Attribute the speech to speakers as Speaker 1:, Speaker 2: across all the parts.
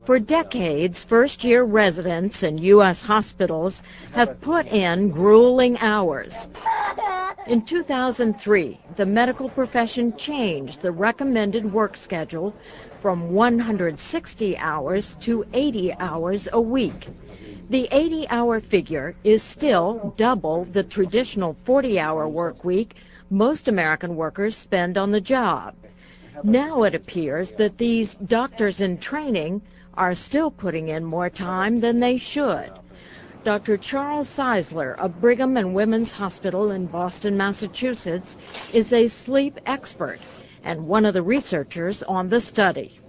Speaker 1: For decades, first-year residents in U.S. hospitals have put in grueling hours. In 2003, the medical profession changed the recommended work schedule from 160 hours to 80 hours a week. The 80-hour figure is still double the traditional 40-hour work week most American workers spend on the job. Now it appears that these doctors in training are still putting in more time than they should. Dr. Charles Czeisler of Brigham and Women's Hospital in Boston, Massachusetts, is a sleep expert and one of the researchers on the study.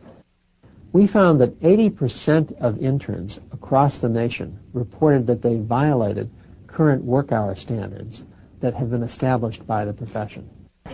Speaker 2: We found that 80% of interns across the nation reported that they violated current work hour standards that have been established by the profession.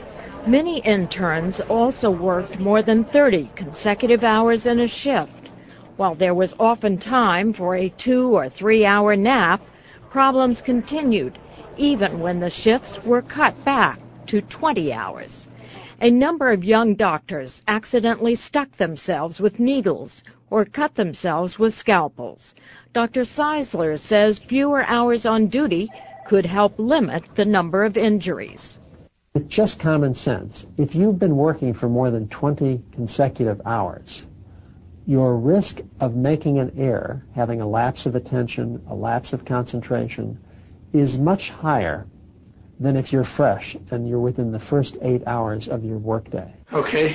Speaker 1: Many interns also worked more than 30 consecutive hours in a shift. While there was often time for a 2 or 3 hour nap, problems continued, even when the shifts were cut back to 20 hours. A number of young doctors accidentally stuck themselves with needles or cut themselves with scalpels. Dr. Czeisler says fewer hours on duty could help limit the number of injuries.
Speaker 2: It's just common sense. If you've been working for more than 20 consecutive hours, your risk of making an error, having a lapse of attention, a lapse of concentration, is much higher than if you're fresh and you're within the first 8 hours of your workday.
Speaker 3: Okay.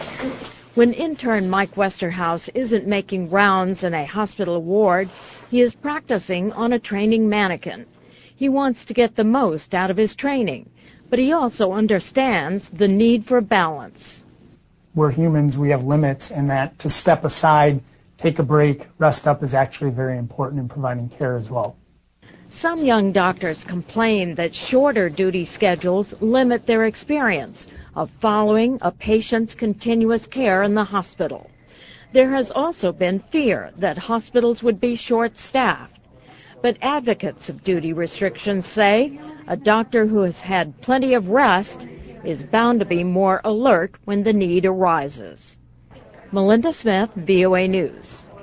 Speaker 1: When intern Mike Westerhouse isn't making rounds in a hospital ward, he is practicing on a training mannequin. He wants to get the most out of his training, but he also understands the need for balance.
Speaker 3: We're humans, we have limits, and that to step aside, take a break, rest up is actually very important in providing care as well.
Speaker 1: Some young doctors complain that shorter duty schedules limit their experience of following a patient's continuous care in the hospital. There has also been fear that hospitals would be short-staffed. But advocates of duty restrictions say a doctor who has had plenty of rest is bound to be more alert when the need arises. Melinda Smith, VOA News.